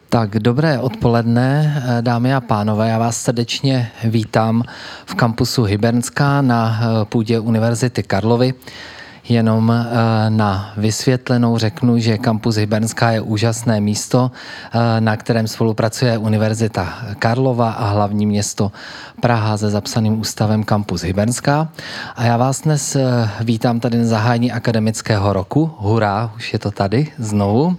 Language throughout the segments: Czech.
Tak dobré odpoledne, dámy a pánové, já vás srdečně vítám v kampusu Hybernská na půdě Univerzity Karlovy. Jenom na vysvětlenou řeknu, že kampus Hybernská je úžasné místo, na kterém spolupracuje Univerzita Karlova a hlavní město Praha se zapsaným ústavem Kampus Hybernská. A já vás dnes vítám tady na zahájení akademického roku. Hurá, už je to tady znovu.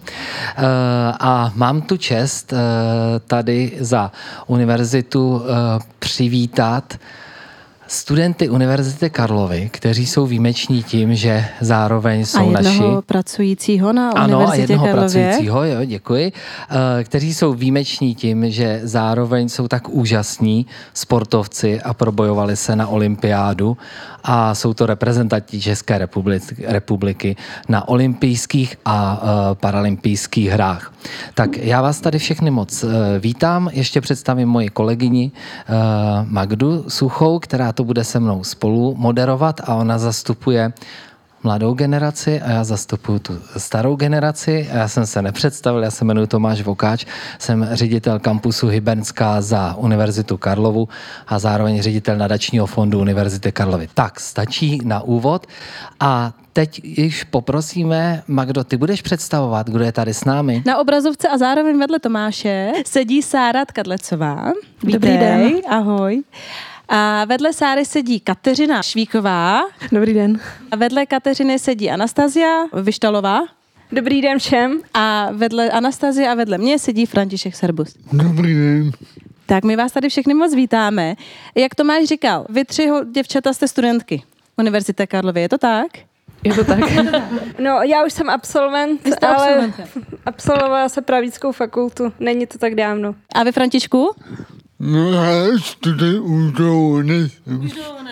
A mám tu čest tady za univerzitu přivítat studenty Univerzity Karlovy, kteří jsou výjimeční tím, že zároveň jsou naši... A jednoho pracujícího na Univerzitě Karlově. Ano, a jednoho pracujícího, jo, děkuji. Kteří jsou výjimeční tím, že zároveň jsou tak úžasní sportovci a probojovali se na olympiádu a jsou to reprezentanti České republiky na olympijských a paralympijských hrách. Tak já vás tady všechny moc vítám. Ještě představím moji kolegyni Magdu Suchou, která to bude se mnou spolu moderovat a ona zastupuje mladou generaci a já zastupuju tu starou generaci. Já jsem se nepředstavil, já se jmenuji Tomáš Vokáč, jsem ředitel kampusu Hybernská za Univerzitu Karlovu a zároveň ředitel nadačního fondu Univerzity Karlovy. Tak, stačí na úvod a teď již poprosíme, Magdo, ty budeš představovat, kdo je tady s námi. Na obrazovce a zároveň vedle Tomáše sedí Sára Tkadlecová. Dobrý den. Ahoj. A vedle Sáry sedí Kateřina Švíková. Dobrý den. A vedle Kateřiny sedí Anastazia Vyštalová. Dobrý den všem. A vedle Anastazie a vedle mě sedí František Serbus. Dobrý den. Tak my vás tady všechny moc vítáme. Jak Tomáš říkal, vy tři děvčata jste studentky Univerzity Karlovy, je to tak? Je to tak. No, já už jsem absolvent, ale absolvovala jsem právnickou fakultu. Není to tak dávno. A vy, Františku? No já studuji už dlouho nejsem.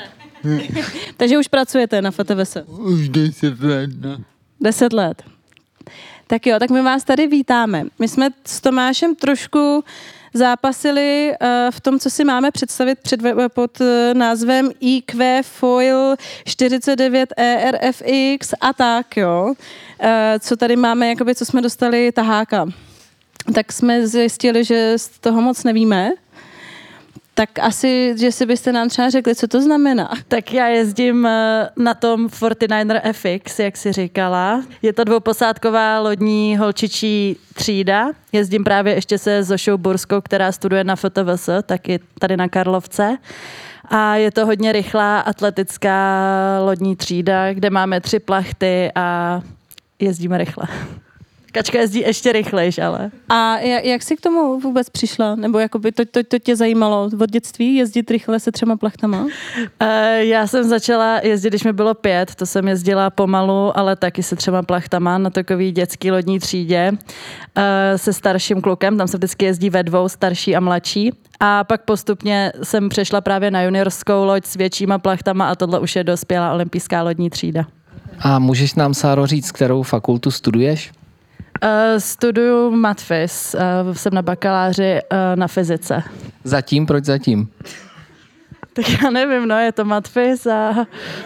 Takže už pracujete na FTVS? Už 10 let, no. 10 let. Tak jo, tak my vás tady vítáme. My jsme s Tomášem trošku zápasili v tom, co si máme představit pod názvem IQ Foil 49 ERFX a tak, jo. Co tady máme, jakoby, co jsme dostali taháka. Tak jsme zjistili, že z toho moc nevíme. Tak asi, že si byste nám třeba řekli, co to znamená. Tak já jezdím na tom 49er FX, jak si říkala. Je to dvouposádková lodní holčičí třída. Jezdím právě ještě se Zošou Burskou, která studuje na FTVS, taky tady na Karlovce. A je to hodně rychlá atletická lodní třída, kde máme 3 plachty a jezdíme rychle. Kačka jezdí ještě rychlejš, ale. A jak jsi k tomu vůbec přišla? Nebo jakoby to tě zajímalo od dětství, jezdit rychle se 3 plachtama? Já jsem začala jezdit, když mi bylo 5, to jsem jezdila pomalu, ale taky se 3 plachtama na takový dětský lodní třídě se starším klukem, tam se vždycky jezdí ve 2, starší a mladší. A pak postupně jsem přešla právě na juniorskou loď s většíma plachtama a tohle už je dospělá olympijská lodní třída. A můžeš nám, Sáro, říct, kterou fakultu studuješ? Studuju matfys, jsem na bakaláři na fyzice. Zatím? Proč zatím? Tak já nevím, no, je to matfys a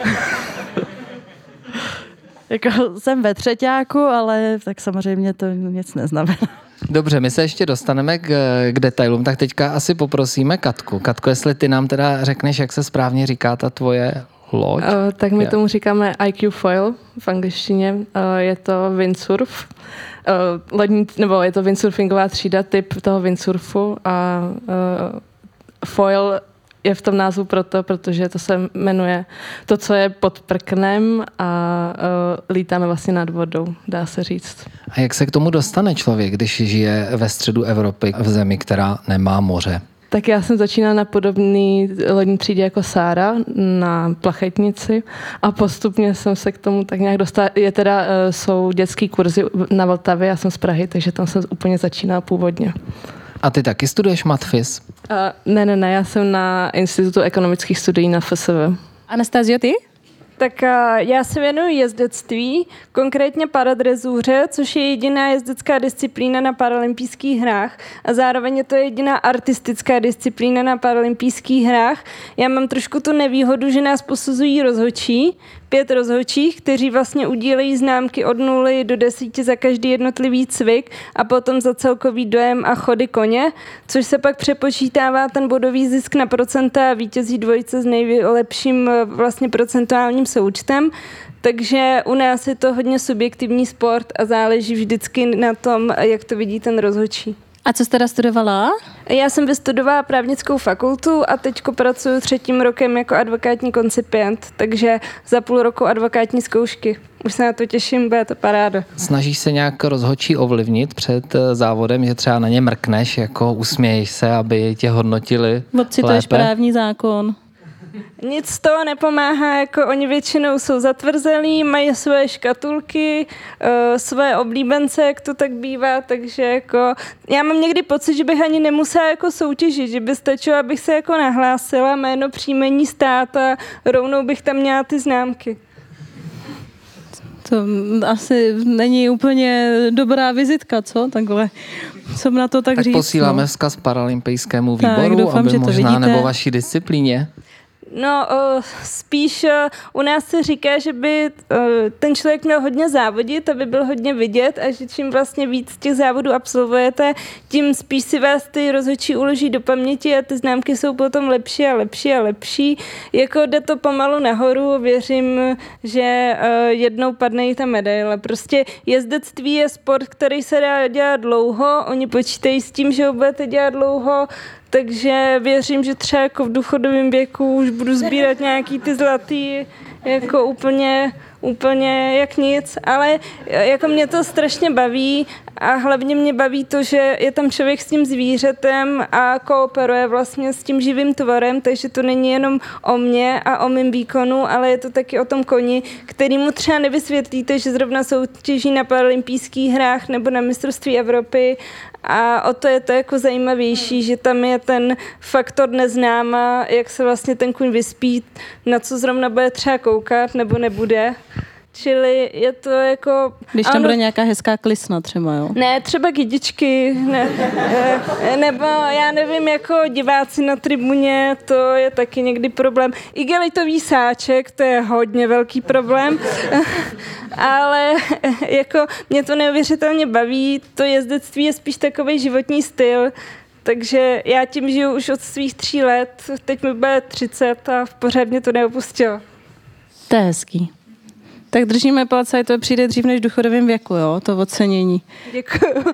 jako jsem ve 3, ale tak samozřejmě to nic neznamená. Dobře, my se ještě dostaneme k detailům, tak teďka asi poprosíme Katku. Katko, jestli ty nám teda řekneš, jak se správně říká ta tvoje loď? Tak my tomu říkáme IQ Foil v angličtině. Je to windsurf. Nebo je to windsurfingová třída, typ toho windsurfu a foil je v tom názvu protože to se jmenuje to, co je pod prknem a lítáme vlastně nad vodou, dá se říct. A jak se k tomu dostane člověk, když žije ve středu Evropy v zemi, která nemá moře? Tak já jsem začínala na podobný lodní třídě jako Sára na plachetnici a postupně jsem se k tomu tak nějak dostala. Jsou dětský kurzy na Vltavě, já jsem z Prahy, takže tam jsem úplně začínala původně. A ty taky studuješ matfys? Ne, já jsem na Institutu ekonomických studií na FSV. Anastazio, ty? Tak já se věnuji jezdectví, konkrétně paradrezuře, což je jediná jezdecká disciplína na paralympijských hrách a zároveň je to jediná artistická disciplína na paralympijských hrách. Já mám trošku tu nevýhodu, že nás posuzují rozhodčí, 5 rozhodčích, kteří vlastně udílejí známky od 0 do 10 za každý jednotlivý cvik a potom za celkový dojem a chody koně, což se pak přepočítává ten bodový zisk na procenta a vítězí dvojice s nejlepším vlastně procentuálním součtem. Takže u nás je to hodně subjektivní sport a záleží vždycky na tom, jak to vidí ten rozhodčí. A co jste teda studovala? Já jsem vystudovala právnickou fakultu a teď pracuji 3. rokem jako advokátní koncipient, takže za půl roku advokátní zkoušky. Už se na to těším, bude to paráda. Snažíš se nějak rozhodčí ovlivnit před závodem, že třeba na ně mrkneš, jako usměješ se, aby tě hodnotili Odcituješ právní zákon. Nic z toho nepomáhá, jako oni většinou jsou zatvrzelí, mají svoje škatulky, svoje oblíbence, jak to tak bývá, takže jako já mám někdy pocit, že bych ani nemusela jako soutěžit, že by stačilo, abych se jako nahlásila, jméno, příjmení, stát a rovnou bych tam měla ty známky. To asi není úplně dobrá vizitka, co? Takhle. Jsem na to tak říct. Posíláme vzkaz paralympijskému výboru, tak, doufám, aby že to možná vidíte. nebo vaší disciplíně. No, spíš u nás se říká, že by ten člověk měl hodně závodit, aby byl hodně vidět a že čím vlastně víc těch závodů absolvujete, tím spíš si vás ty rozhodčí uloží do paměti a ty známky jsou potom lepší a lepší a lepší. Jako jde to pomalu nahoru, věřím, že jednou padne i ta medaile. Prostě jezdectví je sport, který se dá dělat dlouho, oni počítají s tím, že ho budete dělat dlouho, takže věřím, že třeba jako v důchodovém věku už budu sbírat nějaký ty zlatý, jako úplně jak nic, ale jako mě to strašně baví a hlavně mě baví to, že je tam člověk s tím zvířetem a kooperuje vlastně s tím živým tvorem, takže to není jenom o mně a o mém výkonu, ale je to taky o tom koni, kterýmu třeba nevysvětlíte, že zrovna soutěží na paralympijských hrách nebo na mistrovství Evropy a o to je to jako zajímavější, že tam je ten faktor neznáma, jak se vlastně ten kůň vyspí, na co zrovna bude třeba koukat nebo nebude. Čili je to jako... Když tam bude nějaká hezká klisna třeba, jo? Ne, třeba kytičky, nebo já nevím, jako diváci na tribuně, to je taky někdy problém. Igelitový sáček, to je hodně velký problém, ale jako mě to neuvěřitelně baví, to jezdectví je spíš takový životní styl, takže já tím žiju už od svých 3 let, teď mi bude 30 a pořád mě to neopustilo. To je hezký. Tak držíme palce, a to přijde dřív než v důchodovém věku, jo, to ocenění. Děkuju.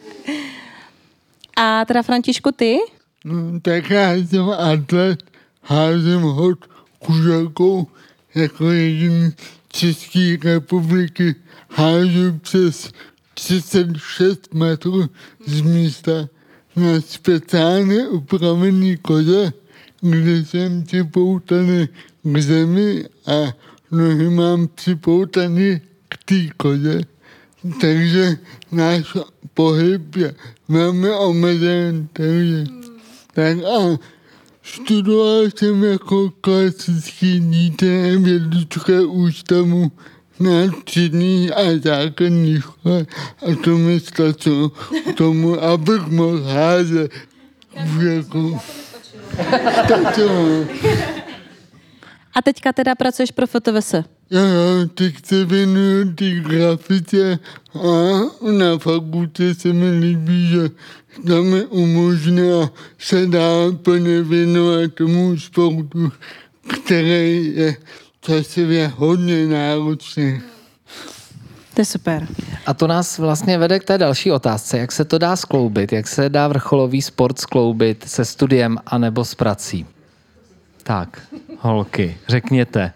A teda Františku, ty? No, tak já jsem atlet, házím hod kuželkou jako jediný České republiky. Hážu přes 36 metrů z místa na speciálně upravený koze, kde jsem připoutaný k zemi a nohy mám připoutaný k té koze. Takže náš pohyb je velmi omezen, takže tak a studoval jsem jako klasický dítě vědecké ústavu na střední a základní škole a to mi stačilo k tomu, abych mohl házet. Jako, stačilo. A teďka teda pracuješ pro FTVS? Jo, teď se věnuju té grafice a na fakultě se mi líbí, že tam je umožněno se dá plně věnovat tomu sportu, který je časově hodně náročný. To je super. A to nás vlastně vede k té další otázce. Jak se to dá skloubit? Jak se dá vrcholový sport skloubit se studiem anebo s prací? Tak, holky, řekněte.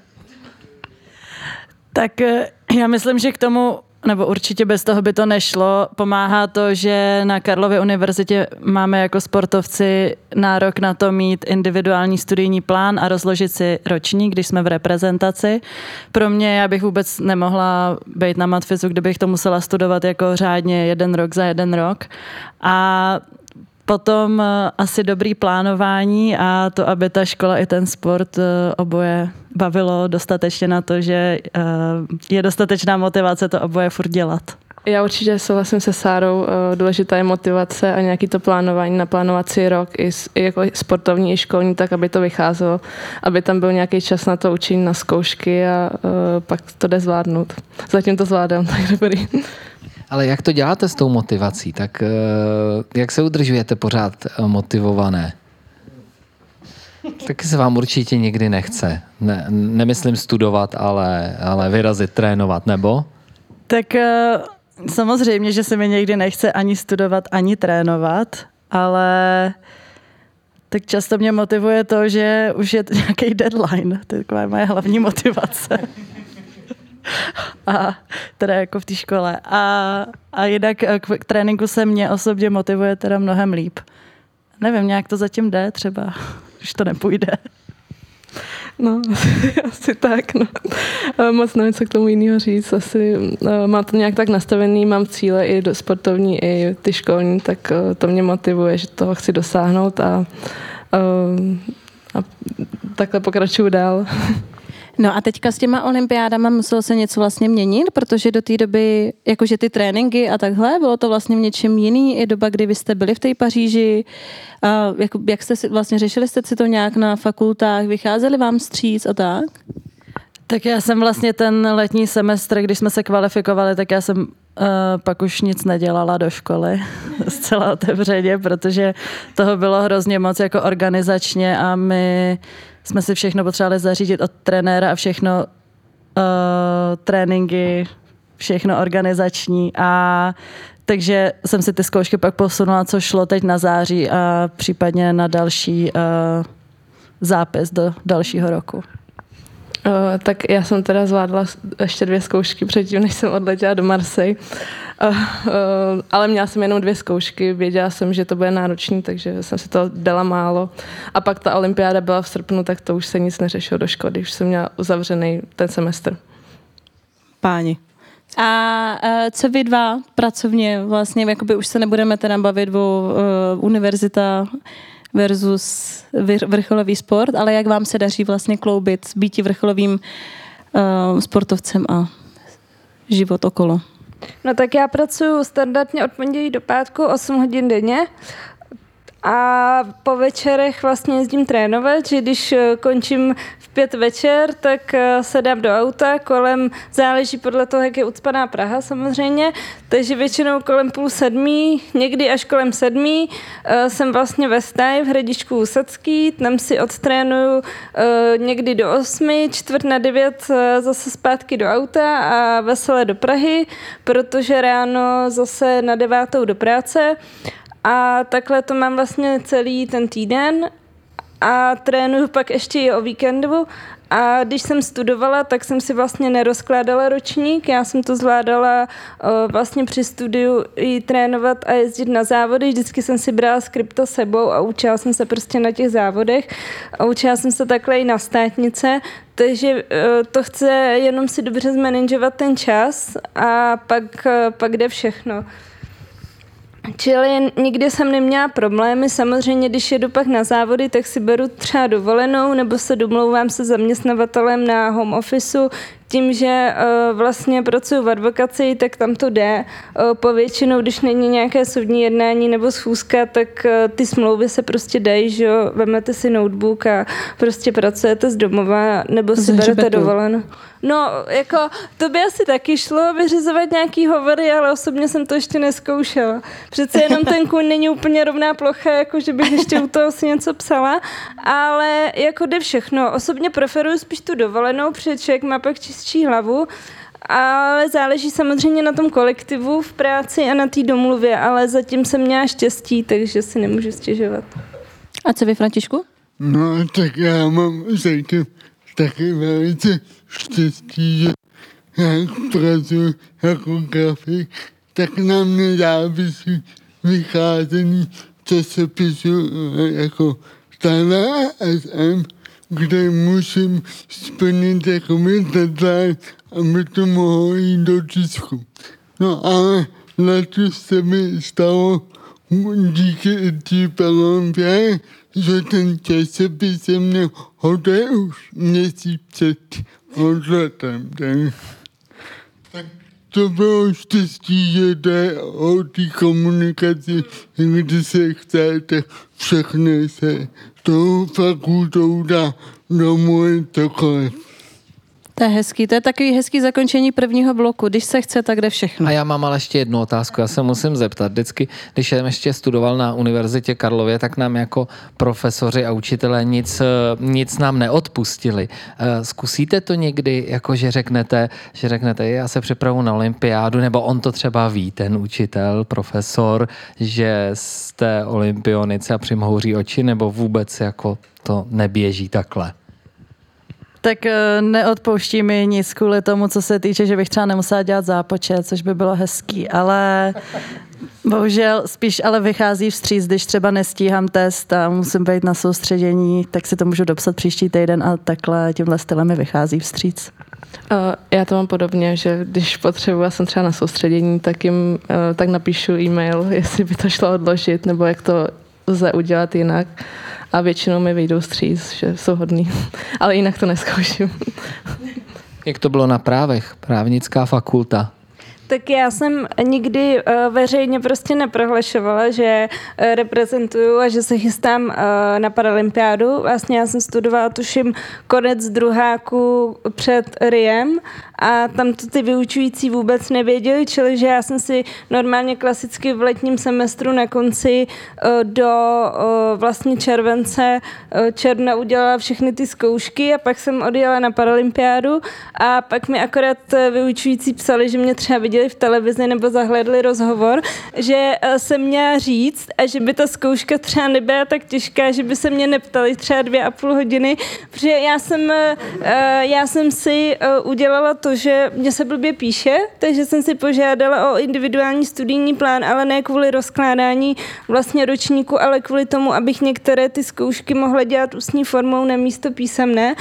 Tak já myslím, že k tomu, nebo určitě bez toho by to nešlo, pomáhá to, že na Karlově univerzitě máme jako sportovci nárok na to mít individuální studijní plán a rozložit si ročník, když jsme v reprezentaci. Pro mě, já bych vůbec nemohla být na matfizu, kdybych to musela studovat jako řádně 1 rok za 1 rok. A potom asi dobrý plánování a to, aby ta škola i ten sport oboje bavilo dostatečně na to, že je dostatečná motivace to oboje furt dělat. Já určitě souhlasím se Sárou, důležitá je motivace a nějaký to plánování, naplánovat si rok i jako sportovní, i školní, tak aby to vycházelo, aby tam byl nějaký čas na to učení, na zkoušky a pak to jde zvládnout. Zatím to zvládám, tak dobrý. Ale jak to děláte s tou motivací? Tak jak se udržujete pořád motivované? Taky se vám určitě nikdy nechce. Nemyslím studovat, ale vyrazit, trénovat, nebo? Tak samozřejmě, že se mi někdy nechce ani studovat, ani trénovat, ale tak často mě motivuje to, že už je nějaký deadline. To je taková moje hlavní motivace. A teda jako v té škole. A jinak k tréninku se mě osobně motivuje teda mnohem líp. Nevím, nějak to zatím jde třeba, už to nepůjde. No, asi tak, no. Moc nevím, co k tomu jiného říct. Asi mám to nějak tak nastavený, mám cíle i do sportovní, i ty školní, tak to mě motivuje, že toho chci dosáhnout a takhle pokračuju dál. No a teďka s těma olympiádama muselo se něco vlastně měnit, protože do té doby, jakože ty tréninky a takhle, bylo to vlastně v něčem jiný, i doba, kdy vy jste byli v té Paříži, jak jste si vlastně řešili jste si to nějak na fakultách, vycházeli vám vstříc a tak? Tak já jsem vlastně ten letní semestr, když jsme se kvalifikovali, tak já jsem pak už nic nedělala do školy, zcela otevřeně, protože toho bylo hrozně moc jako organizačně a my jsme si všechno potřebovali zařídit od trenéra a všechno tréninky, všechno organizační a takže jsem si ty zkoušky pak posunula, co šlo teď na září a případně na další zápis do dalšího roku. Tak já jsem teda zvládla ještě 2 zkoušky předtím, než jsem odletěla do Marseille. Ale měla jsem jenom 2 zkoušky, věděla jsem, že to bude náročný, takže jsem si to dala málo. A pak ta olympiáda byla v srpnu, tak to už se nic neřešilo do školy, už jsem měla uzavřený ten semestr. Páni. A co vy dva pracovně vlastně, jakoby už se nebudeme teda bavit o univerzita versus vrcholový sport, ale jak vám se daří vlastně kloubit s býti vrcholovým sportovcem a život okolo? No tak já pracuji standardně od pondělí do pátku 8 hodin denně a po večerech vlastně jezdím trénovat, že když končím v 5 večer, tak se dám do auta kolem, záleží podle toho, jak je ucpaná Praha samozřejmě, takže většinou kolem 6:30, někdy až kolem 7 jsem vlastně ve stáji v Hradičku u Sadský, tam si odtrénuju někdy do 8, 8:45 zase zpátky do auta a veselé do Prahy, protože ráno zase na 9 do práce. A takhle to mám vlastně celý ten týden a trénuju pak ještě i o víkendu. A když jsem studovala, tak jsem si vlastně nerozkládala ročník. Já jsem to zvládala vlastně při studiu i trénovat a jezdit na závody. Vždycky jsem si brala skripta sebou a učila jsem se prostě na těch závodech. A učila jsem se takhle i na státnice. Takže to chce jenom si dobře zmanageovat ten čas a pak jde všechno. Čili nikdy jsem neměla problémy, samozřejmě když jedu pak na závody, tak si beru třeba dovolenou nebo se domlouvám se zaměstnavatelem na home officeu, tím, že vlastně pracuji v advokaci, tak tam to jde. Povětšinou, když není nějaké soudní jednání nebo schůzka, tak ty smlouvy se prostě dají, že jo, vemete si notebook a prostě pracujete z domova nebo si berete dovolenou. No, jako, to by asi taky šlo vyřizovat nějaký hovory, ale osobně jsem to ještě nezkoušela. Přece jenom ten kůň není úplně rovná plocha, jako že bych ještě u toho si něco psala, ale jako jde všechno. Osobně preferuji spíš tu dovolenou, protože člověk má pak čistší hlavu, ale záleží samozřejmě na tom kolektivu v práci a na té domluvě, ale zatím jsem měla štěstí, takže si nemůžu stěžovat. A co vy, Františku? No, tak já mám zatím taky velice štěstí, že jak pracuji jako grafik, tak na mě závisí vycházení časopisu jako Tana SM, kde musím splnit takový deadline, aby to mohlo jít do tisku. No ale letos se mi stalo díky té Paralympiádě, že ten časopis se mě hodil už měsíc před odletem. Tak to bylo štěstí, že to je o té komunikaci, kdy se chcete všechno se tou fakultou dá domů cokoliv. To je hezký, to je takový hezký zakončení prvního bloku. Když se chce, tak jde všechno. A já mám ale ještě jednu otázku, já se musím zeptat. Vždycky, když jsem ještě studoval na Univerzitě Karlově, tak nám jako profesoři a učitelé nic nám neodpustili. Zkusíte to někdy, jako že řeknete, já se připravu na olympiádu, nebo on to třeba ví, ten učitel, profesor, že jste olympionice a přimhouří oči, nebo vůbec jako to neběží takhle? Tak neodpouští mi nic kvůli tomu, co se týče, že bych třeba nemusela dělat zápočet, což by bylo hezký, ale bohužel spíš ale vychází vstříc, když třeba nestíhám test a musím být na soustředění, tak si to můžu dopsat příští týden a takhle tímhle stylem mi vychází vstříc. Já to mám podobně, že když potřebuji, já jsem třeba na soustředění, tak napíšu e-mail, jestli by to šlo odložit, nebo jak to lze udělat jinak. A většinou mi vyjdou vstříc, že jsou hodný. Ale jinak to nezkouším. Jak to bylo na právech? Právnická fakulta. Tak já jsem nikdy veřejně prostě neprohlašovala, že reprezentuju a že se chystám na paralympiádu. Vlastně já jsem studovala, tuším, konec druháku před RIEM a tam to ty vyučující vůbec nevěděli, čili že já jsem si normálně klasicky v letním semestru na konci do vlastně června udělala všechny ty zkoušky a pak jsem odjela na paralympiádu a pak mi akorát vyučující psali, že mě třeba viděli v televizi nebo zahlédli rozhovor, že jsem měla říct a že by ta zkouška třeba nebyla tak těžká, že by se mě neptali třeba 2,5 hodiny, protože já jsem si udělala to, že mě se blbě píše, takže jsem si požádala o individuální studijní plán, ale ne kvůli rozkládání vlastně ročníku, ale kvůli tomu, abych některé ty zkoušky mohla dělat ústní formou namísto písemné,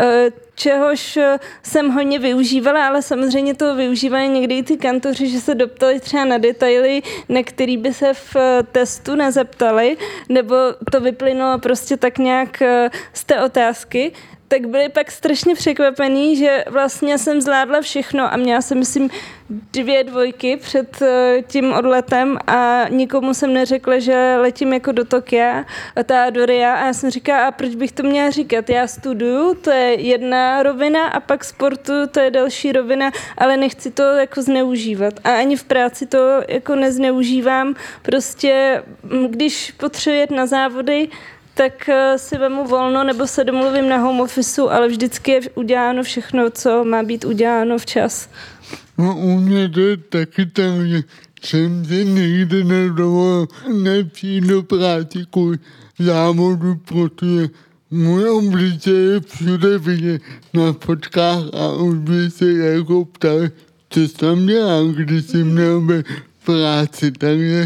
čehož jsem hodně využívala, ale samozřejmě to využívali někdy i ty kantoři, že se doptali třeba na detaily, na který by se v testu nezeptali, nebo to vyplynulo prostě tak nějak z té otázky, tak byli pak strašně překvapený, že vlastně jsem zvládla všechno a měla jsem, myslím, 2 dvojky před tím odletem a nikomu jsem neřekla, že letím jako do Tokia, do Ria a já jsem říkala, a proč bych to měla říkat? Já studuju, to je jedna rovina a pak sportuju, to je další rovina, ale nechci to jako zneužívat. A ani v práci to jako nezneužívám. Prostě, když potřebuji jet na závody, tak si vemu volno nebo se domluvím na home officeu, ale vždycky je uděláno všechno, co má být uděláno včas. No u mě to je taky tam, že jsem si nikdy nedovolil nepřijít do práce kvůli závodu, protože můj obličej je všude vidět na fotkách a už by se jako ptali, co tam dělám, když jsem měl být práci, takže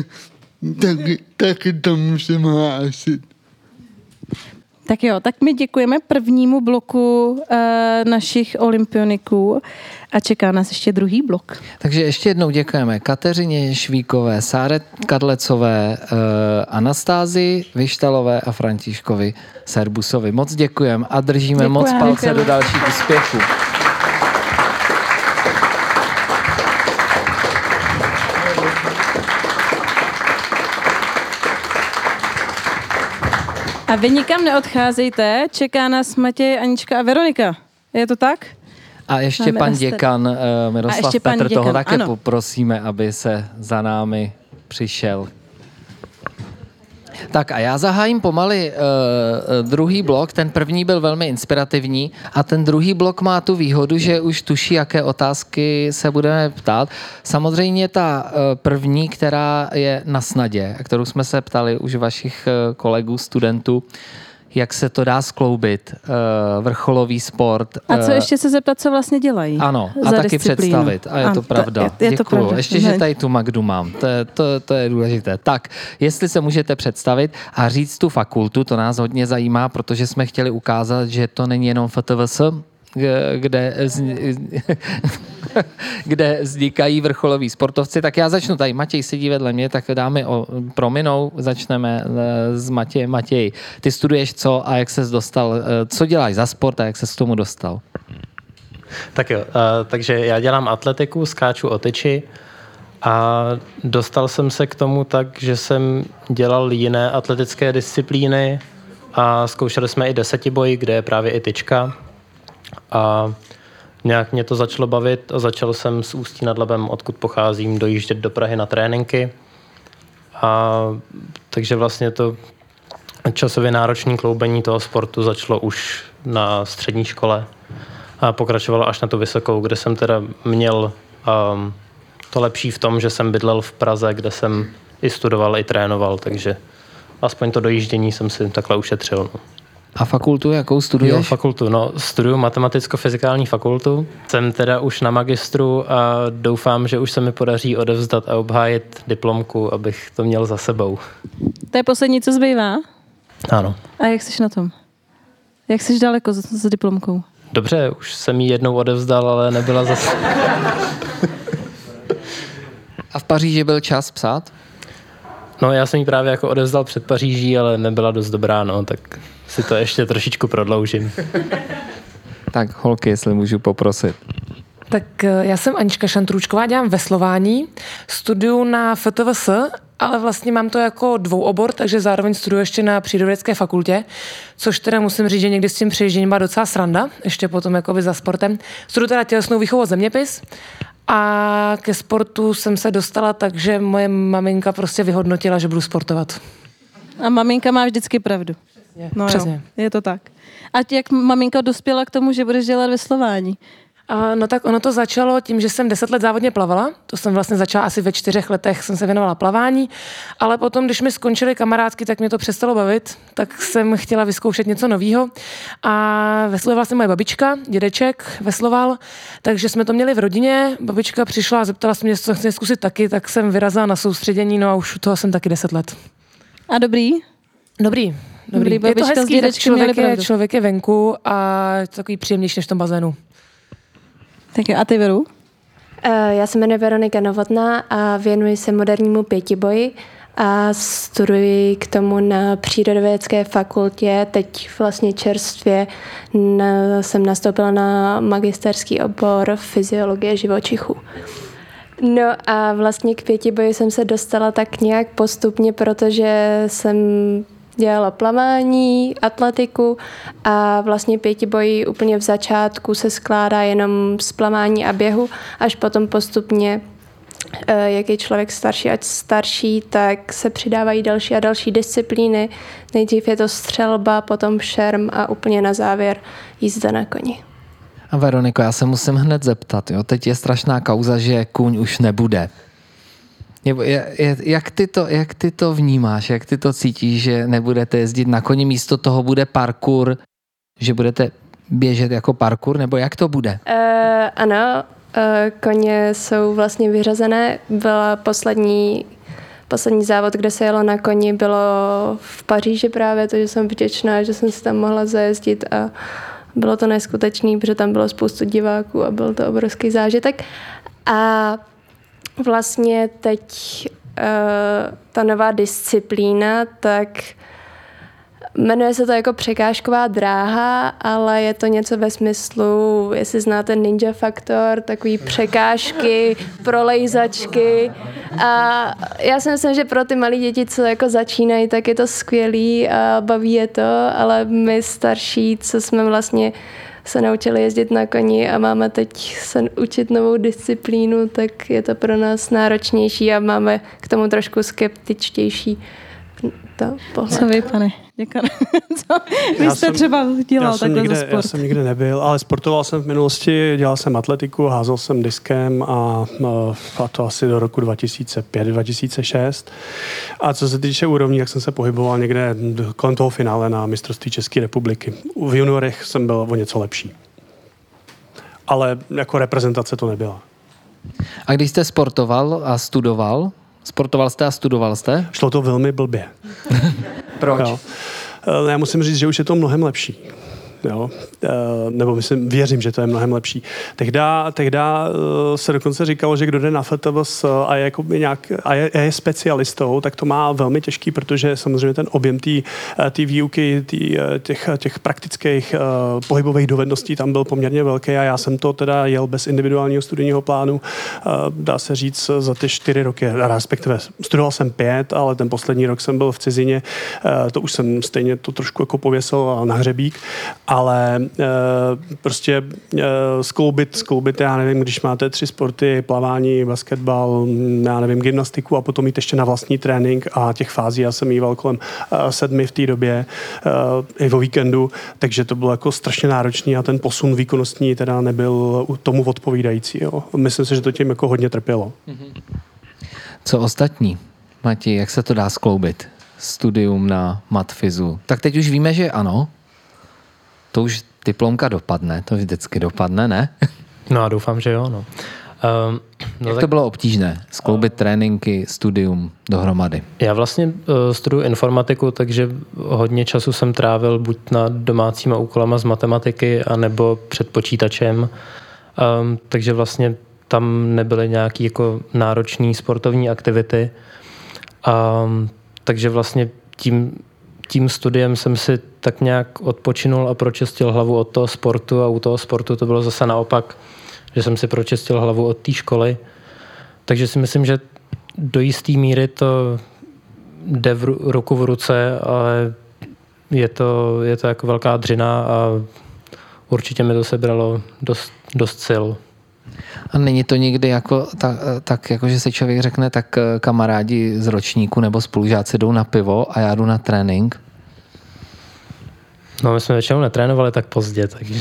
taky to musím hlásit. Tak jo, tak my děkujeme prvnímu bloku našich olympioniků a čeká nás ještě druhý blok. Takže ještě jednou děkujeme Kateřině Švíkové, Sáře Kadlecové, Anastázii Vyštalové a Františkovi Serbusovi. Moc děkujeme a držíme moc palce do dalších úspěchů. A vy nikam neodcházejte, čeká nás Matěj, Anička a Veronika. Je to tak? A ještě Máme pan děkan Miroslav Petr, toho také poprosíme, aby se za námi přišel. Tak a já zahájím pomalu druhý blok. Ten první byl velmi inspirativní a ten druhý blok má tu výhodu, že už tuší, jaké otázky se budeme ptát. Samozřejmě ta první, která je na snadě, kterou jsme se ptali už vašich kolegů, studentů, jak se to dá skloubit, vrcholový sport. A co ještě se zeptat, co vlastně dělají? Ano, a taky představit. A je to pravda. Děkuju. Ještě, že tady tu Magdu mám. To je důležité. Tak, jestli se můžete představit a říct tu fakultu, to nás hodně zajímá, protože jsme chtěli ukázat, že to není jenom FTVS, kde kde vznikají vrcholoví sportovci. Tak já začnu tady. Matěj sedí vedle mě, tak dámy prominou. Začneme s Matějem. Matěj, ty studuješ co a jak ses dostal? Co děláš za sport a jak ses k tomu dostal? Tak jo, takže já dělám atletiku, skáču o tyči a dostal jsem se k tomu tak, že jsem dělal jiné atletické disciplíny a zkoušeli jsme i desetiboj, kde je právě i tyčka a nějak mě to začalo bavit a začal jsem s Ústí nad Labem, odkud pocházím, dojíždět do Prahy na tréninky a takže vlastně to časově náročné kloubení toho sportu začalo už na střední škole a pokračovalo až na tu vysokou, kde jsem teda měl to lepší v tom, že jsem bydlel v Praze, kde jsem i studoval, i trénoval, takže aspoň to dojíždění jsem si takhle ušetřil. No. A fakultu, jakou studuješ? Jo, fakultu, studuju matematicko-fyzikální fakultu. Jsem teda už na magistru a doufám, že už se mi podaří odevzdat a obhájit diplomku, abych to měl za sebou. To je poslední, co zbývá? Ano. A jak jsi na tom? Jak jsi daleko s diplomkou? Dobře, už jsem ji jednou odevzdal, ale nebyla zase... A v Paříži byl čas psát? No, já jsem ji právě jako odevzdal před Paříží, ale nebyla dost dobrá, tak si to ještě trošičku prodloužím. Tak holky, jestli můžu poprosit. Tak já jsem Anička Šantrůčková, dělám veslování, studuju na FTVS, ale vlastně mám to jako dvouobor, takže zároveň studuju ještě na Přírodovědecké fakultě, což teda musím říct, že někdy s tím přejížděním byla docela sranda, ještě potom jakoby za sportem. Studuju teda tělesnou výchovu a zeměpis a ke sportu jsem se dostala tak, že moje maminka prostě vyhodnotila, že budu sportovat. A maminka má vždycky pravdu. No Přesně. Jo, je to tak. A jak maminka dospěla k tomu, že budeš dělat veslování? No tak ono to začalo tím, že jsem 10 let závodně plavala. To jsem vlastně začala asi ve 4 letech, jsem se věnovala plavání, ale potom, když mi skončily kamarádky, tak mě to přestalo bavit, tak jsem chtěla vyzkoušet něco nového. A veslovala jsem moje babička, dědeček vesloval, takže jsme to měli v rodině. Babička přišla a zeptala se mě, co chci zkusit taky, tak jsem vyrazila na soustředění, a už u toho jsem taky 10 let. A dobrý? Dobrý. Je to hezký, tak člověk je venku a je to takový příjemnější než v tom bazénu. Tak jo, a ty, Veru? Já se jmenuji Veronika Novotná a věnuji se modernímu pětiboji a studuji k tomu na Přírodovědecké fakultě. Teď vlastně čerstvě jsem nastoupila na magisterský obor fyziologie živočichů. No a vlastně k pětiboji jsem se dostala tak nějak postupně, protože jsem dělala plavání, atletiku a vlastně pětiboj úplně v začátku se skládá jenom z plavání a běhu, až potom postupně, jak je člověk starší, tak se přidávají další a další disciplíny. Nejdřív je to střelba, potom šerm a úplně na závěr jízda na koni. A Veroniko, já se musím hned zeptat, jo? Teď je strašná kauza, že kůň už nebude. Jak ty to vnímáš, jak ty to cítíš, že nebudete jezdit na koni, místo toho bude parkour, že budete běžet jako parkour, nebo jak to bude? Ano, koně jsou vlastně vyřazené. Byla poslední závod, kde se jelo na koni, bylo v Paříži právě, takže jsem vděčná, že jsem si tam mohla zajezdit a bylo to neskutečný, protože tam bylo spoustu diváků a byl to obrovský zážitek. A vlastně teď ta nová disciplína, tak jmenuje se to jako překážková dráha, ale je to něco ve smyslu, jestli znáte Ninja Faktor, takový překážky, prolejzačky. A já si myslím, že pro ty malé děti, co jako začínají, tak je to skvělý a baví je to, ale my starší, co jsme vlastně se naučili jezdit na koni a máme teď se učit novou disciplínu, tak je to pro nás náročnější a máme k tomu trošku skeptičtější pohled. Co vy, pane děkane? Vy jste třeba dělal takhle za sport? Já jsem nikdy nebyl, ale sportoval jsem v minulosti, dělal jsem atletiku, házel jsem diskem a to asi do roku 2005-2006. A co se týče úrovní, jak jsem se pohyboval někde kolem toho finále na mistrovství České republiky. V juniorech jsem byl o něco lepší. Ale jako reprezentace to nebyla. A když jste sportoval a studoval, sportoval jste a studoval jste? Šlo to velmi blbě. Proč? Jo. Já musím říct, že už je to mnohem lepší. Jo? Nebo věřím, že to je mnohem lepší. Tehda se dokonce říkalo, že kdo jde na FTVS a je, je specialistou, tak to má velmi těžký, protože samozřejmě ten objem té výuky, těch praktických pohybových dovedností tam byl poměrně velký a já jsem to teda jel bez individuálního studijního plánu, dá se říct, za ty 4 roky, respektive studoval jsem 5, ale ten poslední rok jsem byl v cizině, to už jsem stejně to trošku jako pověsil na hřebík, ale prostě skloubit, já nevím, když máte 3 sporty, plavání, basketbal, já nevím, gymnastiku a potom jít ještě na vlastní trénink a těch fází já jsem jíval kolem 7 v té době, i o víkendu, takže to bylo jako strašně náročný a ten posun výkonnostní teda nebyl tomu odpovídající. Jo. Myslím si, že to tím jako hodně trpělo. Co ostatní? Mati, jak se to dá skloubit? Studium na matfizu. Tak teď už víme, že ano. To už diplomka dopadne. To vždycky dopadne, ne? No a doufám, že jo. No. Jak to bylo obtížné? Skloubit tréninky, studium dohromady? Já vlastně studuju informatiku, takže hodně času jsem trávil buď na domácíma úkolama z matematiky, anebo před počítačem. Takže vlastně tam nebyly nějaké jako náročné sportovní aktivity. Takže vlastně tím studiem jsem si tak nějak odpočinul a pročistil hlavu od toho sportu a u toho sportu to bylo zase naopak, že jsem si pročistil hlavu od té školy. Takže si myslím, že do jisté míry to jde ruku v ruce, ale je to jako velká dřina a určitě mi to sebralo dost sil. A není to někdy jako tak jako, že se člověk řekne, tak kamarádi z ročníku nebo spolužáci jdou na pivo a já jdu na trénink? No, my jsme většinou netrénovali tak pozdě, takže...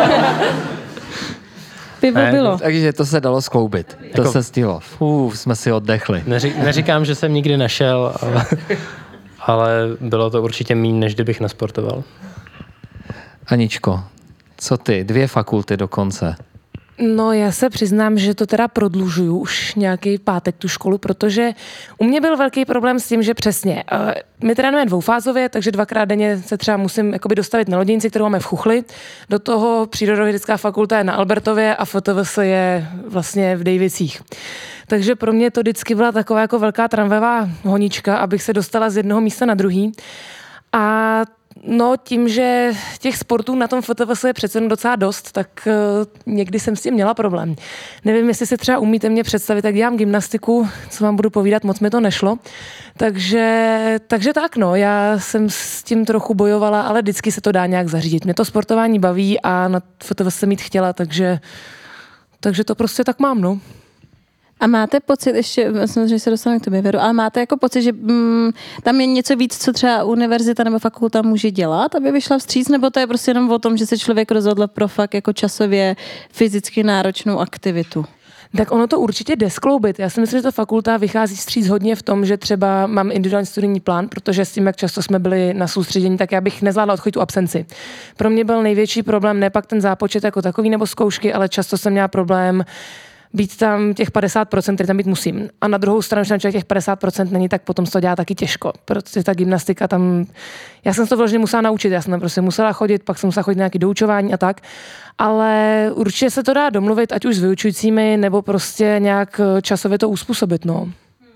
Pivo bylo. Takže to se dalo skloubit. To se stihlo. Jsme si oddechli. Neříkám, že jsem nikdy nešel, ale bylo to určitě míň, než kdybych nesportoval. Aničko, co ty? 2 fakulty dokonce. No, já se přiznám, že to teda prodlužuju už nějaký pátek tu školu, protože u mě byl velký problém s tím, že přesně, my trénujeme dvoufázově, takže 2krát denně se třeba musím jakoby dostavit na loděnici, kterou máme v Chuchli. Do toho přírodovědecká fakulta je na Albertově a FTVS je vlastně v Dejvicích. Takže pro mě to vždycky byla taková jako velká tramvajová honička, abych se dostala z jednoho místa na druhý. A no, tím, že těch sportů na tom FTVS je přece docela dost, tak někdy jsem s tím měla problém. Nevím, jestli se třeba umíte mě představit, tak dělám gymnastiku, co vám budu povídat, moc mi to nešlo. Takže tak, no, já jsem s tím trochu bojovala, ale vždycky se to dá nějak zařídit. Mě to sportování baví a na FTVS jsem jít chtěla, takže to prostě tak mám, no. A máte pocit, ještě, samozřejmě se dostaneme k tobě, Věru, ale máte jako pocit, že tam je něco víc, co třeba univerzita nebo fakulta může dělat, aby vyšla vstříc, nebo to je prostě jenom o tom, že se člověk rozhodl pro fakt jako časově fyzicky náročnou aktivitu? Tak ono to určitě jde skloubit. Já si myslím, že ta fakulta vychází vstříc hodně v tom, že třeba mám individuální studijní plán, protože s tím, jak často jsme byli na soustředění, tak já bych nezvládla odchodit tu absenci. Pro mě byl největší problém ne pak ten zápočet jako takový nebo zkoušky, ale často jsem měla problém být tam těch 50%, který tam být musím. A na druhou stranu, když tam člověk těch 50% není, tak potom se to dělá taky těžko. Protože ta gymnastika tam... Já jsem se to vložně musela naučit, já jsem tam prostě musela chodit, pak jsem musela chodit na nějaké doučování a tak. Ale určitě se to dá domluvit, ať už s vyučujícími, nebo prostě nějak časově to uspůsobit, no.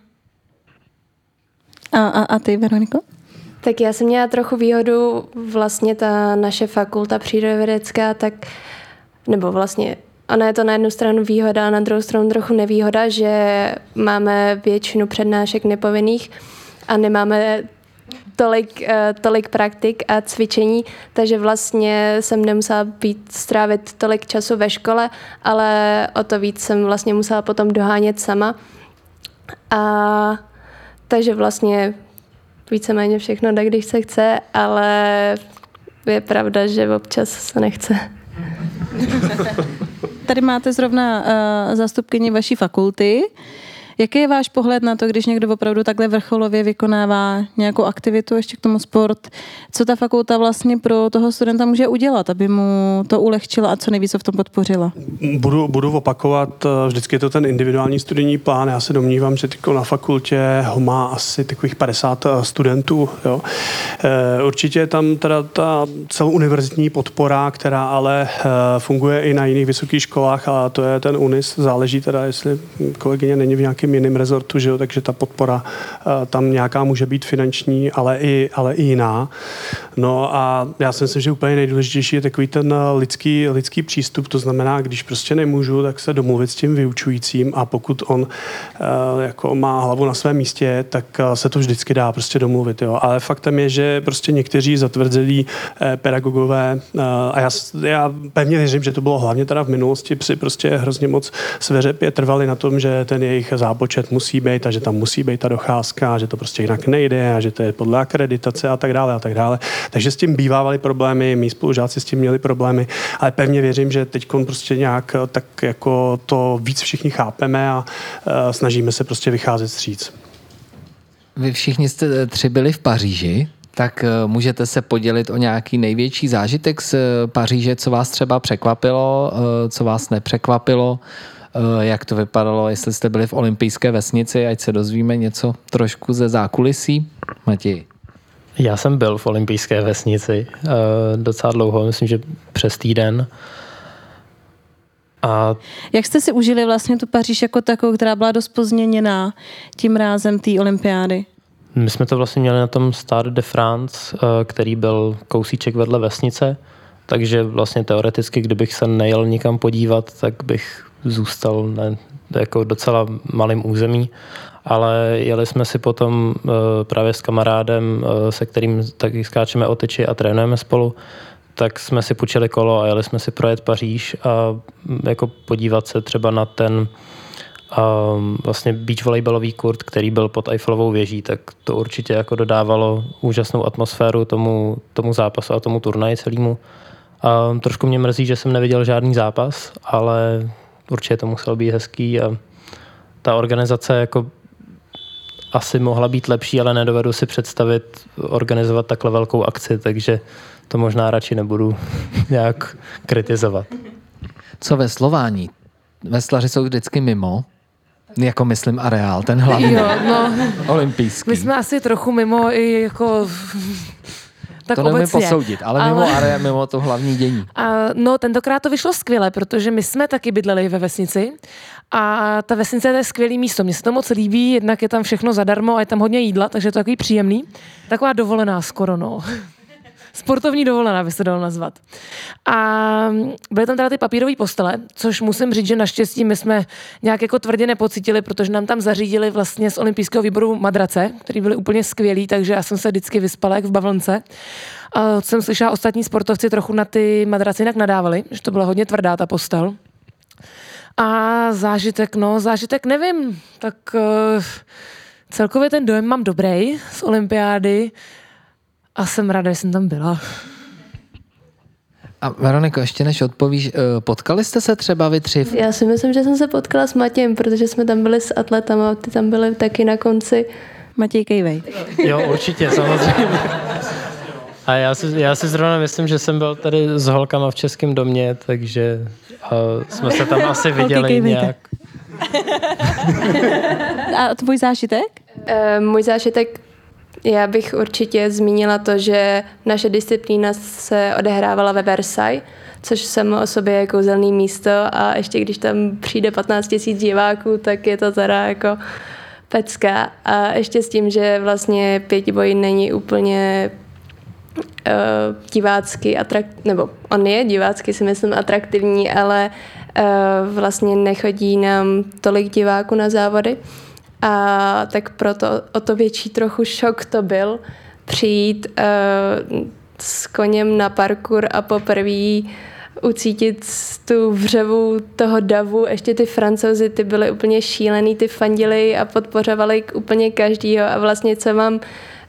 A ty, Veroniko? Tak já jsem měla trochu výhodu, vlastně ta naše fakulta přírodovědecká, tak, nebo vlastně ona je to na jednu stranu výhoda a na druhou stranu trochu nevýhoda, že máme většinu přednášek nepovinných a nemáme tolik praktik a cvičení, takže vlastně jsem nemusela strávit tolik času ve škole, ale o to víc jsem vlastně musela potom dohánět sama. A takže vlastně víceméně všechno jde, když se chce, ale je pravda, že občas se nechce. Tady máte zrovna zástupkyni vaší fakulty. Jaký je váš pohled na to, když někdo opravdu takhle vrcholově vykonává nějakou aktivitu, ještě k tomu sport? Co ta fakulta vlastně pro toho studenta může udělat, aby mu to ulehčila a co nejvíc v tom podpořila? Budu opakovat, vždycky je to ten individuální studijní plán. Já se domnívám, že na fakultě ho má asi takových 50 studentů. Jo. Určitě je tam teda ta celouniverzitní podpora, která ale funguje i na jiných vysokých školách, a to je ten UNIS. Záleží teda, jestli kolegyně není v nějakém jiném rezortu, že jo, takže ta podpora tam nějaká může být finanční, ale i jiná. No a já si myslím, že úplně nejdůležitější je takový ten lidský přístup, to znamená, když prostě nemůžu, tak se domluvit s tím vyučujícím, a pokud on jako má hlavu na svém místě, tak se to vždycky dá prostě domluvit. Jo. Ale faktem je, že prostě někteří zatvrzelí pedagogové, a já pevně věřím, že to bylo hlavně teda v minulosti, si prostě hrozně moc sveřepě trvali na tom, že ten jejich zápočet musí být a že tam musí být ta docházka, že to prostě jinak nejde a že to je podle akreditace a tak dále a tak dále. Takže s tím bývávaly problémy, mí spolužáci s tím měli problémy, ale pevně věřím, že teď prostě nějak tak jako to víc všichni chápeme a snažíme se prostě vycházet vstříc. Vy všichni jste 3 byli v Paříži, tak můžete se podělit o nějaký největší zážitek z Paříže, co vás třeba překvapilo, co vás nepřekvapilo, jak to vypadalo, jestli jste byli v olympijské vesnici, ať se dozvíme něco trošku ze zákulisí. Matěj. Já jsem byl v olympijské vesnici docela dlouho, myslím, že přes týden. A jak jste si užili vlastně tu Paříž jako takovou, která byla dost pozměněná tím rázem té olympiády? my jsme to vlastně měli na tom Stade de France, který byl kousíček vedle vesnice, takže vlastně teoreticky, kdybych se nejel nikam podívat, tak bych zůstal na jako docela malým území. Ale jeli jsme si potom právě s kamarádem, se kterým taky skáčeme o tyči a trénujeme spolu, tak jsme si půjčili kolo a jeli jsme si projet Paříž a jako podívat se třeba na ten vlastně beach volejbalový kurt, který byl pod Eiffelovou věží, tak to určitě jako dodávalo úžasnou atmosféru tomu zápasu a tomu turnaji celému. Trošku mě mrzí, že jsem neviděl žádný zápas, ale určitě to muselo být hezký a ta organizace jako asi mohla být lepší, ale nedovedu si představit organizovat takhle velkou akci, takže to možná radši nebudu nějak kritizovat. Co veslování? Veslaři jsou vždycky mimo, jako myslím areál, ten hlavní, Jo, no, olympijský. my jsme asi trochu mimo i jako... Tak to nemůžu obecně. posoudit, ale mimo areál, mimo to hlavní dění. No, tentokrát to vyšlo skvěle, protože my jsme taky bydleli ve vesnici a ta vesnice je skvělé místo. Mně se to moc líbí, jednak je tam všechno zadarmo a je tam hodně jídla, takže je to takový příjemný. Taková dovolená skoro, no. Sportovní dovolená by se dalo nazvat. A byly tam teda ty papírové postele, což musím říct, že naštěstí my jsme nějak jako tvrdě nepocítili, protože nám tam zařídili vlastně z olympijského výboru madrace, které byly úplně skvělý, takže já jsem se vždycky vyspala jak v bavlnce. A jsem slyšela, ostatní sportovci trochu na ty madrace jinak nadávali, že to byla hodně tvrdá ta postel. A zážitek nevím, tak celkově ten dojem mám dobrý z olympiády. A jsem ráda, že jsem tam byla. A Veroniko, ještě než odpovíš, potkali jste se třeba vy tři? Já si myslím, že jsem se potkala s Matějem, protože jsme tam byli s atletama, ty tam byli taky na konci. Matěj, kejvej. Jo, určitě, samozřejmě. A já si zrovna myslím, že jsem byl tady s holkama v Českém domě, takže jsme se tam asi viděli nějak. A tvůj zážitek? Můj zážitek, já bych určitě zmínila to, že naše disciplína se odehrávala ve Versailles, což samo o sobě je kouzelné místo a ještě když tam přijde 15 000 diváků, tak je to teda jako pecka. A ještě s tím, že vlastně pětiboj není úplně divácky atraktivní, nebo on je divácky si myslím atraktivní, ale vlastně nechodí nám tolik diváků na závody. A tak proto o to větší trochu šok to byl přijít s koněm na parkour a poprvé ucítit tu vřevu toho davu. Ještě ty Francouzi, ty byli úplně šílený, ty fandili a podpořovali úplně každýho a vlastně co mám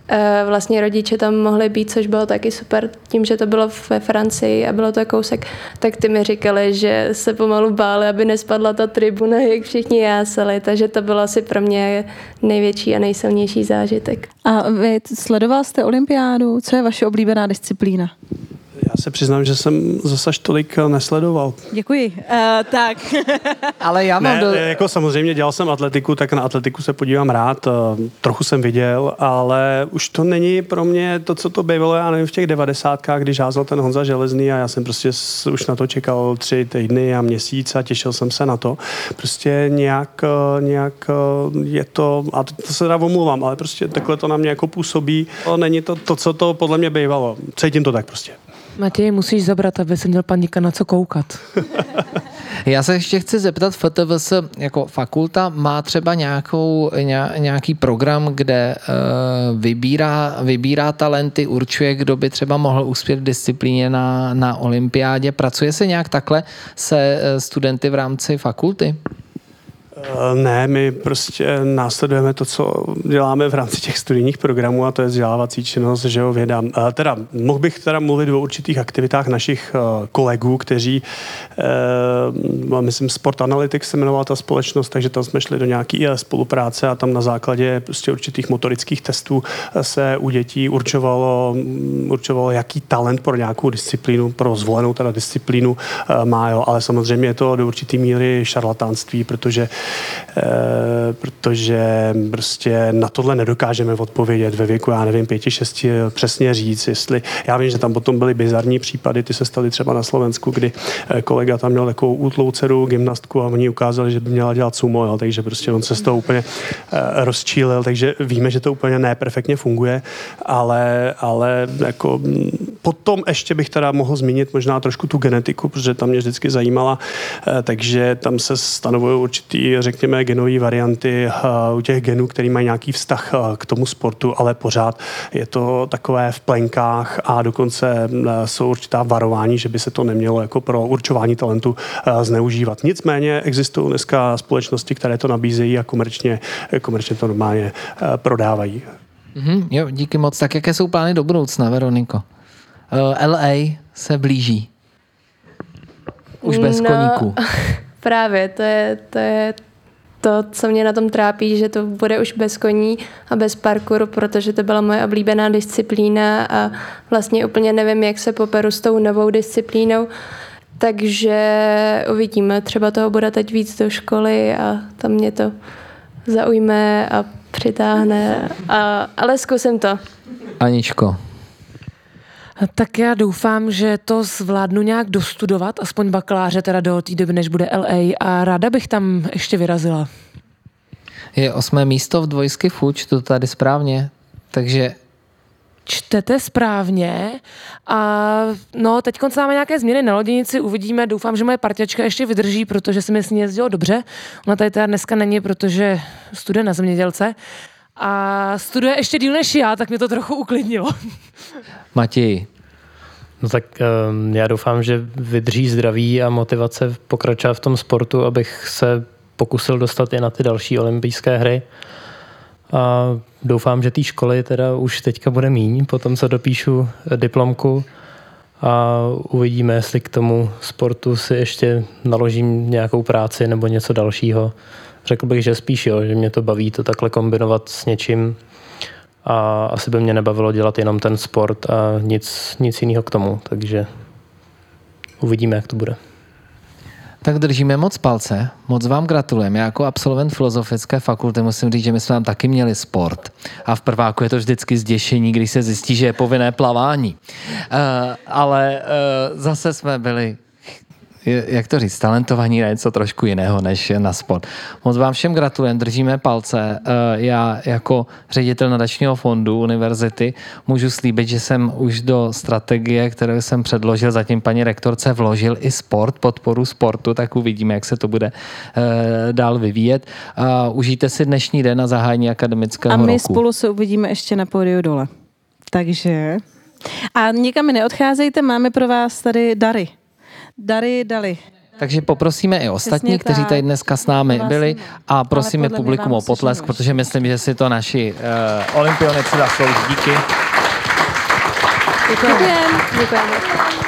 Vlastně rodiče tam mohli být, což bylo taky super, tím, že to bylo ve Francii a bylo to kousek, tak ty mi říkali, že se pomalu báli, aby nespadla ta tribuna, jak všichni jásali, takže to bylo asi pro mě největší a nejsilnější zážitek. A vy sledoval jste olympiádu? Co je vaše oblíbená disciplína? Já se přiznám, že jsem zase až tolik nesledoval. Děkuji. Tak. Ale já mám... Jako samozřejmě dělal jsem atletiku, tak na atletiku se podívám rád. Trochu jsem viděl, ale už to není pro mě to, co to bývalo, já nevím, v těch 90kách, když házel ten Honza Železný a já jsem prostě už na to čekal 3 týdny a měsíc a těšil jsem se na to. Prostě nějak je to, a to se teda omluvám, ale prostě takhle to na mě jako působí. Není to, co to podle mě bývalo. Cítím to tak prostě. Matěj, musíš zabrat, aby se měl paníka na co koukat. Já se ještě chci zeptat, FTVS jako fakulta má třeba nějaký program, kde vybírá talenty, určuje, kdo by třeba mohl uspět v disciplíně na olympiádě. Pracuje se nějak takhle se studenty v rámci fakulty? Ne, my prostě následujeme to, co děláme v rámci těch studijních programů a to je vzdělávací činnost, že jo, věda. Mohl bych mluvit o určitých aktivitách našich kolegů, kteří, myslím, Sport Analytics se jmenovala ta společnost, takže tam jsme šli do nějaké spolupráce a tam na základě prostě určitých motorických testů se u dětí určovalo, jaký talent pro nějakou disciplínu, pro zvolenou teda disciplínu má, jo, ale samozřejmě je to do určitý míry šarlatánství, protože prostě na tohle nedokážeme odpovědět ve věku, já nevím, 5-6 přesně říct, jestli, já vím, že tam potom byly bizarní případy, ty se staly třeba na Slovensku, kdy kolega tam měl takovou útlou dceru, gymnastku a oni ukázali, že by měla dělat sumo, jo, takže prostě on se z toho úplně rozčílil, takže víme, že to úplně neperfektně funguje, ale jako potom ještě bych teda mohl zmínit možná trošku tu genetiku, protože tam mě vždycky zajímala, takže tam se stanovují určitý, řekněme, genové varianty u těch genů, který mají nějaký vztah k tomu sportu, ale pořád je to takové v plenkách a dokonce jsou určitá varování, že by se to nemělo jako pro určování talentu zneužívat. Nicméně existují dneska společnosti, které to nabízejí a komerčně to normálně prodávají. Jo, díky moc. Tak jaké jsou plány do budoucna, Veroniko? LA se blíží. Už bez koníků. Právě, to je to, co mě na tom trápí, že to bude už bez koní a bez parkouru, protože to byla moje oblíbená disciplína a vlastně úplně nevím, jak se poperu s tou novou disciplínou. Takže uvidíme, třeba toho bude teď víc do školy a tam mě to zaujme a přitáhne, ale zkusím to. Aničko. Tak já doufám, že to zvládnu nějak dostudovat, aspoň bakaláře teda do té doby, než bude LA a ráda bych tam ještě vyrazila. Je 8. místo v dvojsky fuč, to tady správně, takže... Čtete správně a no teď máme nějaké změny na loděnici, uvidíme, doufám, že moje parťačka ještě vydrží, protože se mi s ní jezdilo dobře. Ona tady teda dneska není, protože studuje na zemědělce a studuje ještě díl než já, tak mě to trochu uklidnilo. Matěj. No tak já doufám, že vydrží zdraví a motivace pokračovat v tom sportu, abych se pokusil dostat i na ty další olympijské hry. A doufám, že té školy teda už teďka bude míň, potom co dopíšu diplomku a uvidíme, jestli k tomu sportu si ještě naložím nějakou práci nebo něco dalšího. Řekl bych, že spíš jo, že mě to baví to takhle kombinovat s něčím a asi by mě nebavilo dělat jenom ten sport a nic jiného k tomu, takže uvidíme, jak to bude. Tak držíme moc palce, moc vám gratulujeme. Já jako absolvent filozofické fakulty musím říct, že my jsme tam taky měli sport. A v prváku je to vždycky zděšení, když se zjistí, že je povinné plavání. Ale zase jsme byli, jak to říct, talentovaní na něco trošku jiného než na sport. Moc vám všem gratulujeme, držíme palce. Já jako ředitel nadačního fondu univerzity můžu slíbit, že jsem už do strategie, kterou jsem předložil zatím paní rektorce, vložil i sport, podporu sportu, tak uvidíme, jak se to bude dál vyvíjet. Užijte si dnešní den na zahájení akademického roku. A my spolu se uvidíme ještě na pódiu dole. Takže... A nikam mi neodcházejte, máme pro vás tady dary. Dary. Takže poprosíme i ostatní, kteří tak. tady dneska s námi byli a prosíme podle mě publikum vám o potlesk, uslyšíme. protože myslím, že si to naši olympionici zaslouží. Díky. Děkujeme. Děkujeme.